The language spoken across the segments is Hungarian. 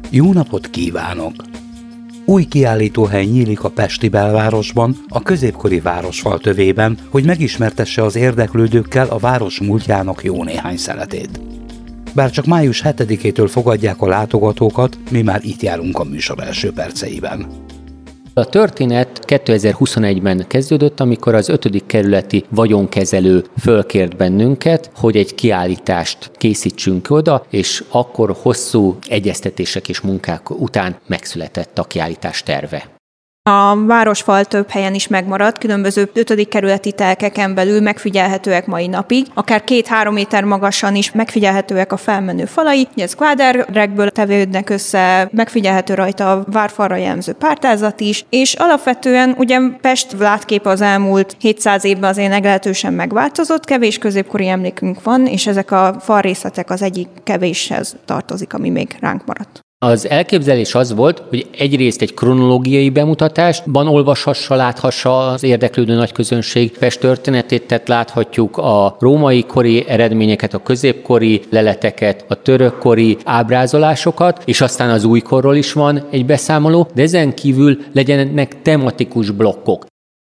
Jó napot kívánok! Új kiállítóhely nyílik a pesti belvárosban, a középkori városfal tövében, hogy megismertesse az érdeklődőkkel a város múltjának jó néhány szeletét. Bár csak május 7-től fogadják a látogatókat, mi már itt járunk a műsor első perceiben. A történet 2021-ben kezdődött, amikor az 5. kerületi vagyonkezelő fölkért bennünket, hogy egy kiállítást készítsünk oda, és akkor hosszú egyeztetések és munkák után megszületett a kiállítás terve. A városfal több helyen is megmaradt, különböző 5. kerületi telkeken belül megfigyelhetőek mai napig, akár 2-3 méter magasan is megfigyelhetőek a felmenő falai, ez kvádrárekből tevődnek össze, megfigyelhető rajta a várfalra jellemző pártázat is, és alapvetően ugye Pest látképe az elmúlt 700 évben azért meglehetősen megváltozott, kevés középkori emlékünk van, és ezek a falrészletek az egyik kevéshez tartozik, ami még ránk maradt. Az elképzelés az volt, hogy egyrészt egy kronológiai bemutatásban olvashassa, láthassa az érdeklődő nagyközönség Pest történetét, tehát láthatjuk a római kori eredményeket, a középkori leleteket, a törökkori ábrázolásokat, és aztán az újkorról is van egy beszámoló, de ezen kívül legyenek tematikus blokkok.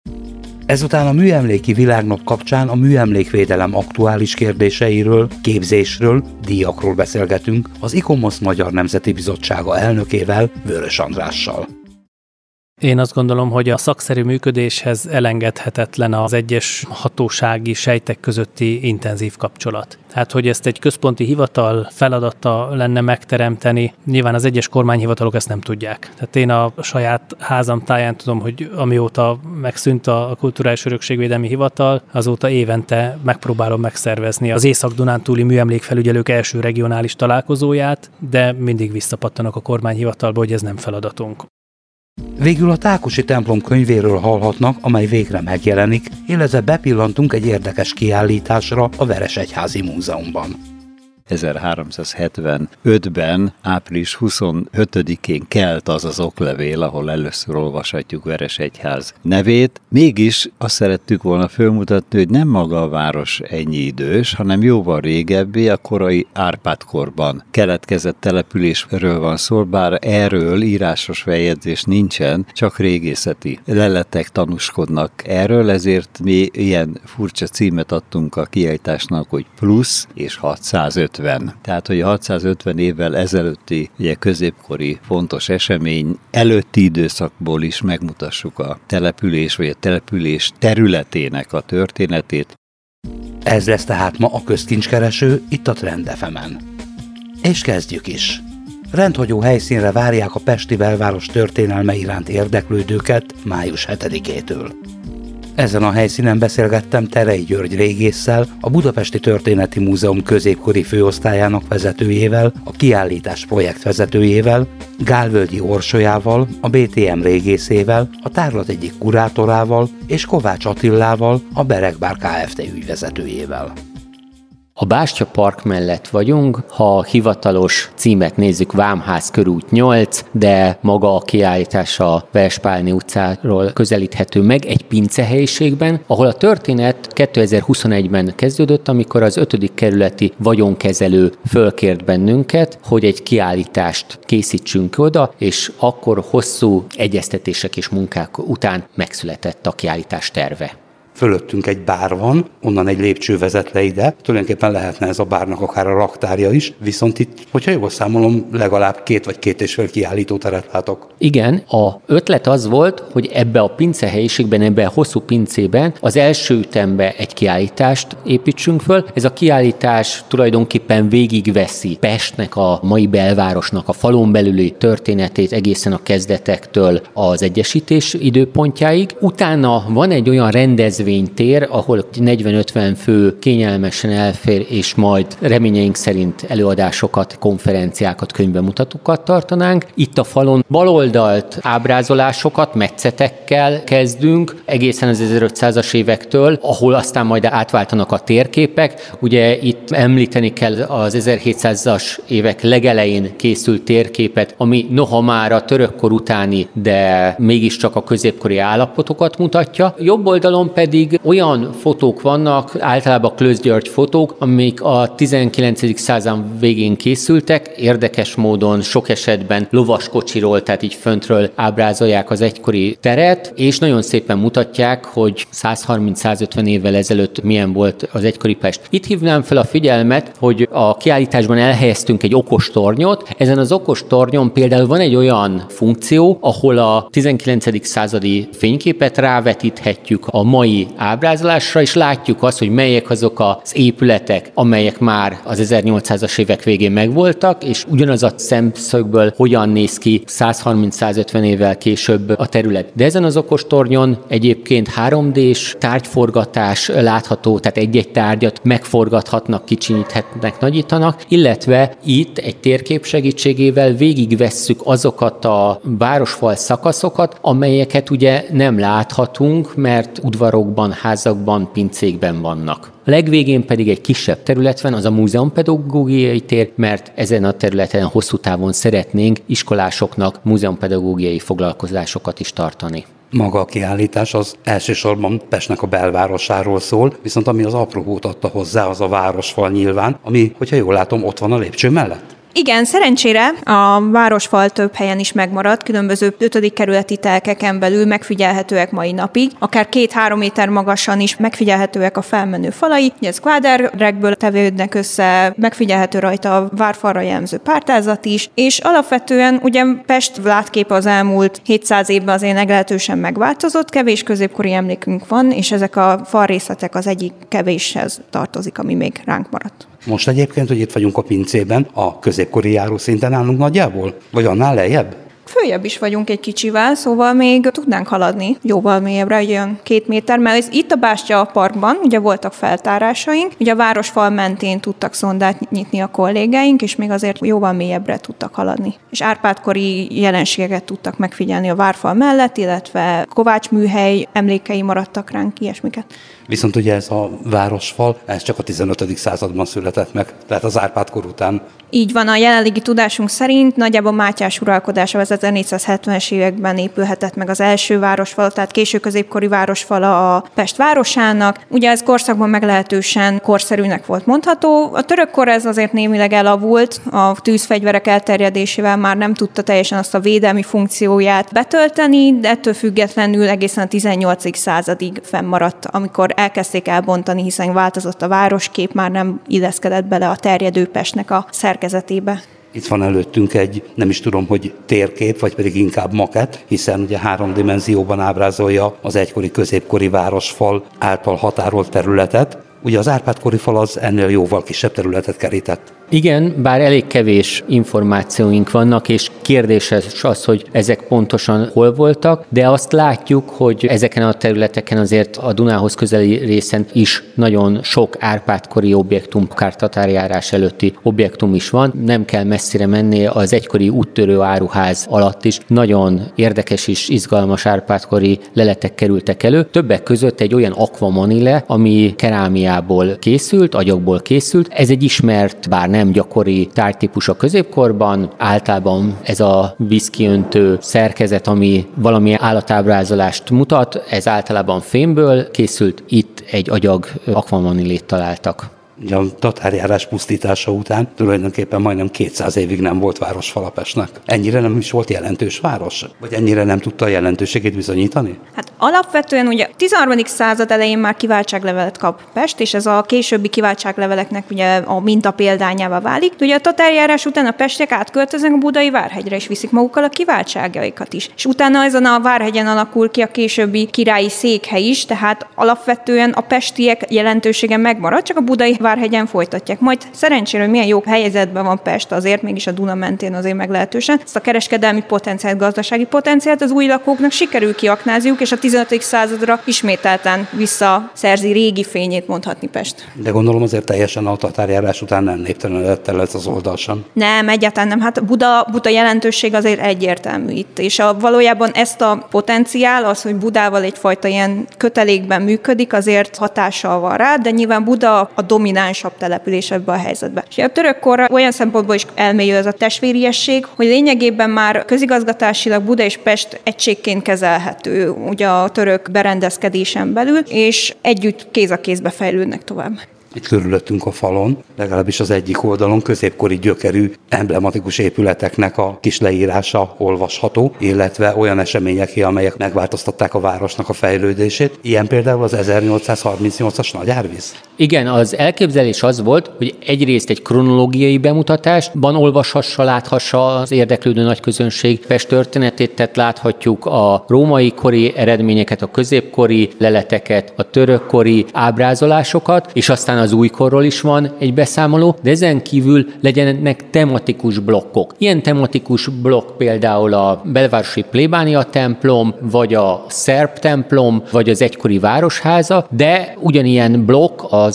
Ezután a műemléki világnap kapcsán a műemlékvédelem aktuális kérdéseiről, képzésről, díjakról beszélgetünk az ICOMOS Magyar Nemzeti Bizottsága elnökével, Vörös Andrással. Én azt gondolom, hogy a szakszerű működéshez elengedhetetlen az egyes hatósági sejtek közötti intenzív kapcsolat. Tehát, hogy ezt egy központi hivatal feladata lenne megteremteni, nyilván az egyes kormányhivatalok ezt nem tudják. Tehát én a saját házam táján tudom, hogy amióta megszűnt a Kulturális Örökségvédelmi Hivatal, azóta évente megpróbálom megszervezni az Észak-Dunántúli műemlékfelügyelők első regionális találkozóját, de mindig visszapattanak a kormányhivatalba, hogy ez nem feladatunk. Végül a Tákosi templom könyvéről hallhatnak, amely végre megjelenik, illetve bepillantunk egy érdekes kiállításra a Veresegyházi Múzeumban. 1375-ben, április 25-én kelt az az oklevél, ahol először olvashatjuk Veresegyház nevét. Mégis azt szerettük volna fölmutatni, hogy nem maga a város ennyi idős, hanem jóval régebbi, a korai Árpád-korban keletkezett településről van szó, bár erről írásos feljegyzés nincsen, csak régészeti leletek tanúskodnak erről, ezért mi ilyen furcsa címet adtunk a kiállításnak, hogy plusz és 650. Tehát, hogy a 650 évvel ezelőtti ugye, középkori fontos esemény előtti időszakból is megmutassuk a település vagy a település területének a történetét. Ez lesz tehát ma a közkincskereső itt a Trend FM-en. És kezdjük is. Rendhagyó helyszínre várják a pesti belváros történelme iránt érdeklődőket május 7-től. Ezen a helyszínen beszélgettem Terei György régésszel, a Budapesti Történeti Múzeum középkori főosztályának vezetőjével, a kiállítás projektvezetőjével, Gálvölgyi Orsolyával, a BTM régészével, a tárlat egyik kurátorával és Kovács Attilával, a Berekbár Kft. Ügyvezetőjével. A Bástya Park mellett vagyunk, ha a hivatalos címet nézzük, Vámház körút 8, de maga a kiállítás a Vespálni utcáról közelíthető meg egy pincehelyiségben, ahol a történet 2021-ben kezdődött, amikor az 5. kerületi vagyonkezelő fölkért bennünket, hogy egy kiállítást készítsünk oda, és akkor hosszú egyeztetések és munkák után megszületett a kiállítás terve. Fölöttünk egy bár van, onnan egy lépcső vezet le ide, tulajdonképpen lehetne ez a bárnak akár a raktárja is, viszont itt, hogyha jól számolom, legalább 2 vagy 2,5 kiállítóteret látok. Igen, a ötlet az volt, hogy ebbe a pincehelyiségben, ebbe a hosszú pincében az első ütembe egy kiállítást építsünk föl. Ez a kiállítás tulajdonképpen végigveszi Pestnek, a mai belvárosnak a falon belüli történetét egészen a kezdetektől az egyesítés időpontjáig. Utána van egy olyan rendezvénytér, ahol 40-50 fő kényelmesen elfér, és majd reményeink szerint előadásokat, konferenciákat, könyvbemutatókat tartanánk. Itt a falon baloldalt ábrázolásokat, metszetekkel kezdünk, egészen az 1500-as évektől, ahol aztán majd átváltanak a térképek. Ugye itt említeni kell az 1700-as évek legelején készült térképet, ami noha már a törökkor utáni, de mégiscsak a középkori állapotokat mutatja. Jobb oldalon pedig pedig olyan fotók vannak, általában Klősz György fotók, amik a 19. század végén készültek, érdekes módon sok esetben lovaskocsiról, tehát így föntről ábrázolják az egykori teret, és nagyon szépen mutatják, hogy 130-150 évvel ezelőtt milyen volt az egykori Pest. Itt hívnám fel a figyelmet, hogy a kiállításban elhelyeztünk egy okostornyot. Ezen az okostornyon például van egy olyan funkció, ahol a 19. századi fényképet rávetíthetjük a mai ábrázolásra, és látjuk azt, hogy melyek azok az épületek, amelyek már az 1800-as évek végén megvoltak, és ugyanaz a szemszögből hogyan néz ki 130-150 évvel később a terület. De ezen az okostornyon egyébként 3D-s tárgyforgatás látható, tehát egy-egy tárgyat megforgathatnak, kicsinyíthetnek, nagyítanak, illetve itt egy térkép segítségével végigvesszük azokat a városfal szakaszokat, amelyeket ugye nem láthatunk, mert udvarokban, házakban, pincékben vannak. A legvégén pedig egy kisebb terület van, az a múzeumpedagógiai tér, mert ezen a területen hosszú távon szeretnénk iskolásoknak múzeumpedagógiai foglalkozásokat is tartani. Maga a kiállítás az elsősorban Pestnek a belvárosáról szól, viszont ami az apróbót adta hozzá, az a városfal nyilván, ami, hogyha jól látom, ott van a lépcső mellett. Igen, szerencsére a városfal több helyen is megmaradt, különböző 5. kerületi telkeken belül megfigyelhetőek mai napig, akár 2-3 méter magasan is megfigyelhetőek a felmenő falai, ugye ez kvádrárekből tevődnek össze, megfigyelhető rajta a várfalra jellemző pártázat is, és alapvetően ugye Pest látképe az elmúlt 700 évben azért meglehetősen megváltozott, kevés középkori emlékünk van, és ezek a falrészletek az egyik kevéshez tartozik, ami még ránk maradt. Most egyébként, hogy itt vagyunk a pincében, a középkori járószinten állunk nagyjából? Vagy annál lejjebb? Följebb is vagyunk egy kicsivel, szóval még tudnánk haladni jóval mélyebbre, egy olyan 2 méter, mert itt a Bástya parkban ugye voltak feltárásaink, ugye a városfal mentén tudtak szondát nyitni a kollégáink, és még azért jóval mélyebbre tudtak haladni. És Árpád-kori jelenségeket tudtak megfigyelni a várfal mellett, illetve Kovács műhely emlékei maradtak ránk, ilyesmiket. Viszont ugye ez a városfal, ez csak a 15. században született meg, tehát az Árpád-kor után. Így van, a jelenlegi tudásunk szerint nagyjából Mátyás uralkodása az 1470-es években épülhetett meg az első városfal, tehát késő középkori városfala a Pest városának. Ugye ez korszakban meglehetősen korszerűnek volt mondható. A törökkor ez azért némileg elavult, a tűzfegyverek elterjedésével már nem tudta teljesen azt a védelmi funkcióját betölteni, de ettől függetlenül egészen a 18. századig fennmaradt, amikor elkezdték elbontani, hiszen változott a városkép, már nem illeszkedett bele a terjedő Pestnek a szerkezetébe. Itt van előttünk egy, nem is tudom, hogy térkép, vagy pedig inkább makett, hiszen ugye 3 dimenzióban ábrázolja az egykori középkori városfal által határolt területet. Ugye az Árpád-kori fal az ennél jóval kisebb területet kerített. Igen, bár elég kevés információink vannak, és kérdéses az, hogy ezek pontosan hol voltak, de azt látjuk, hogy ezeken a területeken azért a Dunához közeli részen is nagyon sok Árpád-kori objektum, akár tatárjárás előtti objektum is van. Nem kell messzire menni, az egykori úttörő áruház alatt is nagyon érdekes és izgalmas Árpád-kori leletek kerültek elő. Többek között egy olyan akvamanile, ami kerámiából készült, agyagból készült. Ez egy ismert, bár nem gyakori tárgytípus a középkorban. Általában ez a vízkiöntő szerkezet, ami valami állatábrázolást mutat, ez általában fémből készült, itt egy agyag akvamanilét találtak. Ugye a tatárjárás pusztítása után tulajdonképpen majdnem 200 évig nem volt városfala Pestnek. Ennyire nem is volt jelentős város? Vagy ennyire nem tudta a jelentőségét bizonyítani? Hát alapvetően ugye a 13. század elején már kiváltságlevelet kap Pest, és ez a későbbi kiváltságleveleknek ugye a minta példányává válik. Ugye a tatárjárás után a pestiek átköltöznek a Budai Várhegyre, és viszik magukkal a kiváltságaikat is. És utána ezen a Várhegyen alakul ki a későbbi királyi székhely is, tehát alapvetően a pestiek jelentősége megmarad, csak a Budai Várhegyen folytatják. Majd szerencsére, hogy milyen jó helyzetben van Pest, azért mégis a Duna mentén azért meglehetősen. Ezt a kereskedelmi potenciált, gazdasági potenciált az új lakóknak sikerül kiaknázniuk, és a 15. századra ismételten visszaszerzi régi fényét, mondhatni Pest. De gondolom azért teljesen a tatárjárás után nem néptelenedett el ez az oldal sem. Nem, egyáltalán nem. Hát Buda jelentőség azért egyértelmű itt. És valójában ezt a potenciál, az, hogy Budával egyfajta ilyen kötelékben működik, azért hatással van rá, de nyilván Buda a domináns legdominánsabb település ebbe a helyzetbe. És a török korra olyan szempontból is elmélyül ez a testvériesség, hogy lényegében már közigazgatásilag Buda és Pest egységként kezelhető, ugye a török berendezkedésen belül, és együtt kéz a kézbe fejlődnek tovább. Itt körülöttünk a falon, legalábbis az egyik oldalon középkori gyökerű emblematikus épületeknek a kis leírása olvasható, illetve olyan eseményeké, amelyek megváltoztatták a városnak a fejlődését. Ilyen például az 1838-as nagy árvíz. Igen, az elképzelés az volt, hogy egyrészt egy kronológiai bemutatásban olvashassa, láthassa az érdeklődő nagyközönség Pest történetét, tehát láthatjuk a római kori eredményeket, a középkori leleteket, a törökkori ábrázolásokat, és aztán az újkorról is van egy beszámoló, de ezen kívül legyenek tematikus blokkok. Ilyen tematikus blokk például a belvárosi plébánia templom, vagy a szerb templom, vagy az egykori városháza, de ugyanilyen blokk az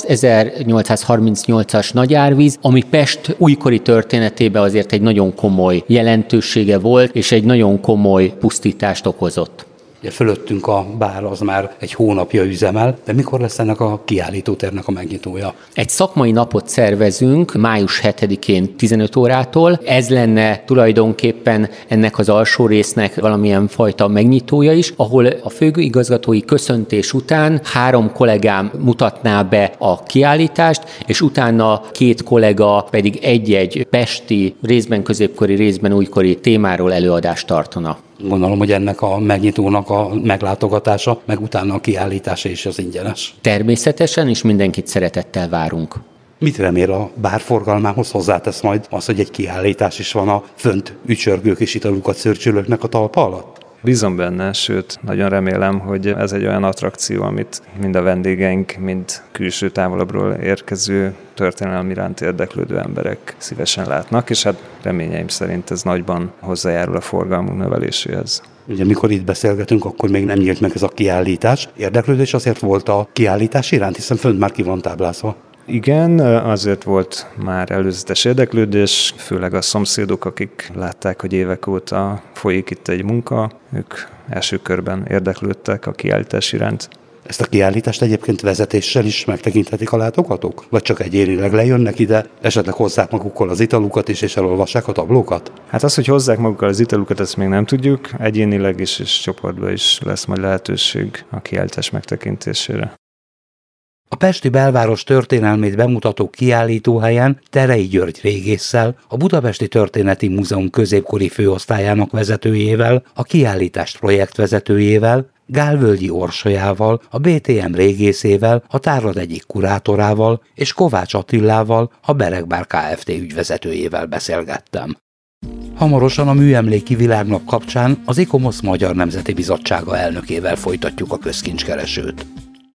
1838-as nagy árvíz, ami Pest újkori történetében azért egy nagyon komoly jelentősége volt, és egy nagyon komoly pusztítást okozott. Ugye fölöttünk a bár az már egy hónapja üzemel, de mikor lesz ennek a kiállítótérnek a megnyitója? Egy szakmai napot szervezünk május 7-én 15 órától. Ez lenne tulajdonképpen ennek az alsó résznek valamilyen fajta megnyitója is, ahol a főigazgatói köszöntés után 3 kollégám mutatná be a kiállítást, és utána 2 kollega pedig egy-egy pesti, részben középkori, részben újkori témáról előadást tartana. Gondolom, hogy ennek a megnyitónak a meglátogatása, meg utána a kiállítása is az ingyenes. Természetesen, és mindenkit szeretettel várunk. Mit remél a bár forgalmához hozzátesz majd az, hogy egy kiállítás is van a fönt ücsörgők és italukat szörcsülőknek a talpa alatt? Bízom benne, sőt, nagyon remélem, hogy ez egy olyan attrakció, amit mind a vendégeink, mind külső távolabbról érkező történelem iránt érdeklődő emberek szívesen látnak, és hát reményeim szerint ez nagyban hozzájárul a forgalmunk növeléséhez. Ugye mikor itt beszélgetünk, akkor még nem nyílt meg ez a kiállítás. Érdeklődés azért volt a kiállítás iránt, hiszen fönt már ki van táblázva. Igen, azért volt már előzetes érdeklődés, főleg a szomszédok, akik látták, hogy évek óta folyik itt egy munka, ők első körben érdeklődtek a kiállítás iránt. Ezt a kiállítást egyébként vezetéssel is megtekinthetik a látogatók? Vagy csak egyénileg lejönnek ide, esetleg hozzák magukkal az italukat is, és elolvassák a tablókat? Hát az, hogy hozzák magukkal az italukat, ezt még nem tudjuk. Egyénileg is és csoportban is lesz majd lehetőség a kiállítás megtekintésére. A pesti belváros történelmét bemutató kiállítóhelyen Terei György régésszel, a Budapesti Történeti Múzeum középkori főosztályának vezetőjével, a kiállítást projektvezetőjével, Gálvölgyi Orsolyával, a BTM régészével, a tárlat egyik kurátorával és Kovács Attilával, a Berekbár Kft. Ügyvezetőjével beszélgettem. Hamarosan a Műemléki Világnap kapcsán az ICOMOS Magyar Nemzeti Bizottsága elnökével folytatjuk a közkincskeresőt.